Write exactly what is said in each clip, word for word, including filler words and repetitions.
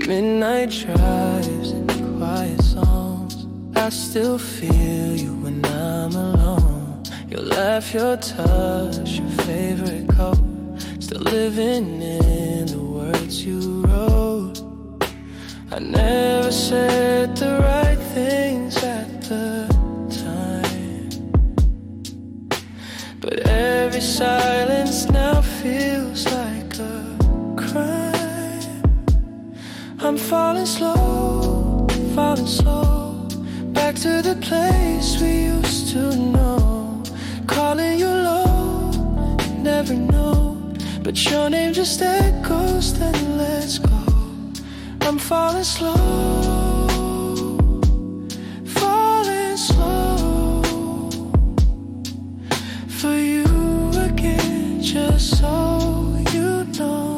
Midnight drives and quiet songs. I still feel you when I'm alone. Your laugh, your touch, your favorite coat. Still living in the words you wrote. I never said the right things at the time, but every silence now feels like a crime. I'm falling slow, falling slow, back to the place we used to know. Calling you low, never know, but your name just echoes, then let's go. I'm falling slow, falling slow, for you again, just so you know.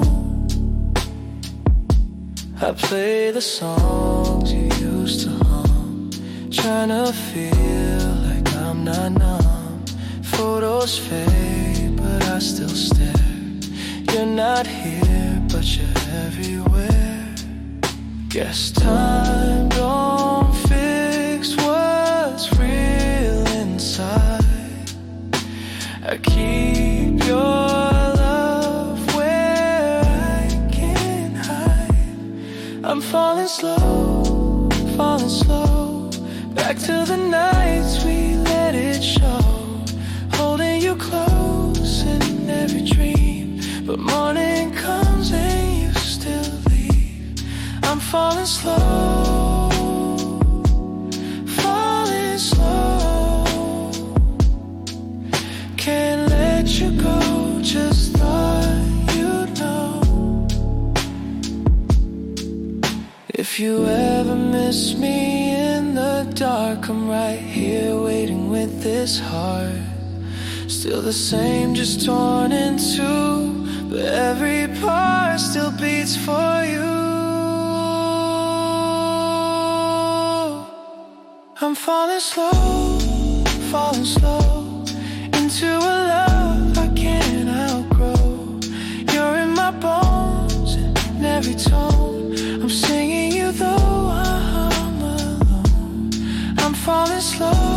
I play the songs you used to hum, tryna feel like I'm not numb. Photos fade, but I still stare. You're not here, but you're everywhere. Guess time don't fix what's real inside. I keep your love where I can't hide. I'm falling slow, falling slow, back to the nights we let it show. Holding you close in every dream, but morning comes and you still leave. I'm falling slow, falling slow. Can't let you go, just thought you'd know. If you ever miss me in the dark, I'm right here waiting with this heart. Still the same, just torn in two, but every part still beats for you. I'm falling slow, falling slow, into a love I can't outgrow. You're in my bones, in every tone. I'm singing you though I'm alone. I'm falling slow,